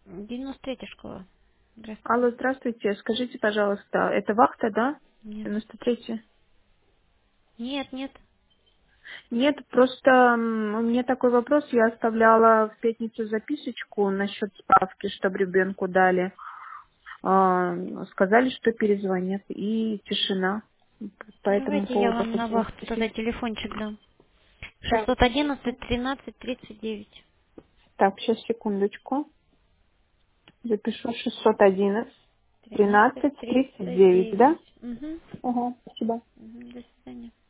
93-я школа. Алло, Здравствуйте. здравствуйте. Скажите, пожалуйста, это вахта, да? Нет. 93-я? Нет, нет. Нет, просто у меня такой вопрос. Я оставляла в пятницу записочку насчет справки, чтобы ребенку дали. Сказали, что перезвонят. И тишина. По этому Давайте я поводу вам на хотела вахту спросить. тогда телефончик дам. Так, 611 13 39. так, сейчас, секундочку. Запишу 611 13 13 39, да? 39. Угу. Ага, спасибо. Угу. До свидания.